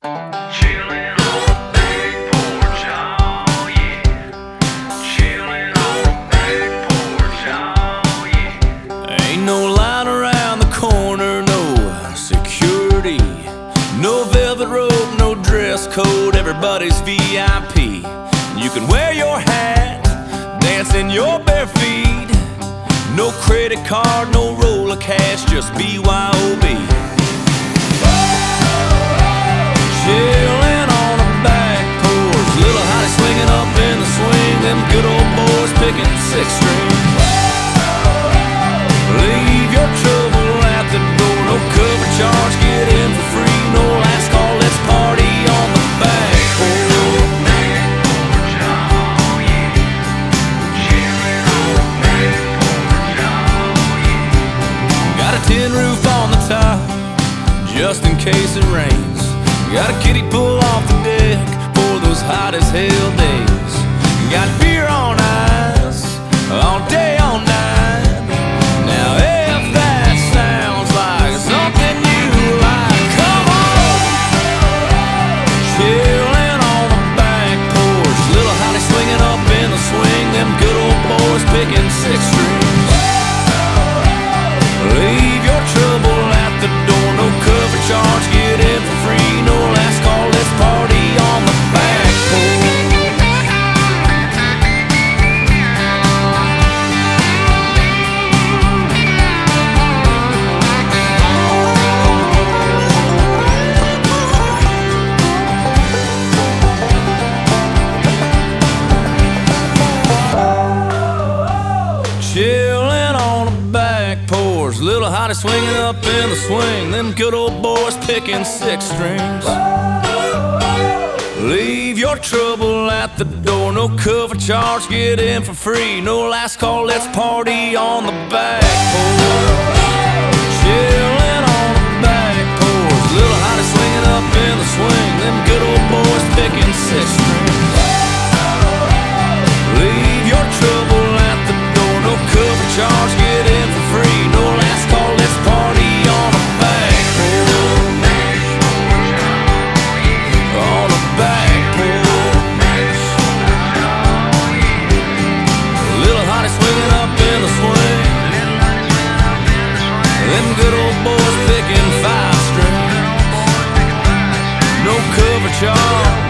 Chillin' on the back porch, oh yeah. Chillin' on the back porch, oh yeah. Ain't no line around the corner, no security, no velvet rope, no dress code, everybody's VIP. You can wear your hat, dance in your bare feet. No credit card, no roll of cash, just BYOB. Chillin' on the back porch, little hottie swinging up in the swing, them good old boys picking six strings. Leave your trouble at the door, no cover charge, get in for free, no last call, let's party on the back porch. Got a tin roof on the top, just in case it rains. Got a kiddie pool off the deck for those hot as hell days. Got beer on ice, all day, all night. Now if that sounds like something you like, come on! Chillin' on the back porch, little hottie swinging up in the swing, them good old boys picking six strings. Leave your trouble at the door, no cover charge, get in for free, no last call, let's party on the back porch. Chillin' on the back porch, little hottie swinging up in the swing, them good old boys picking six strings. Leave your trouble at the door, no cover charge, get in for free, no last call, let's party on the back porch. Chillin' on the back porch, little hottie swinging up in the swing, them good old boys picking six strings. Leave your trouble at the door, no cover charge, get in for free, no last call, let's party on the back porch. On the back porch. Little hottie swinging up in the swing, them good old boys picking five strings. No cover charge,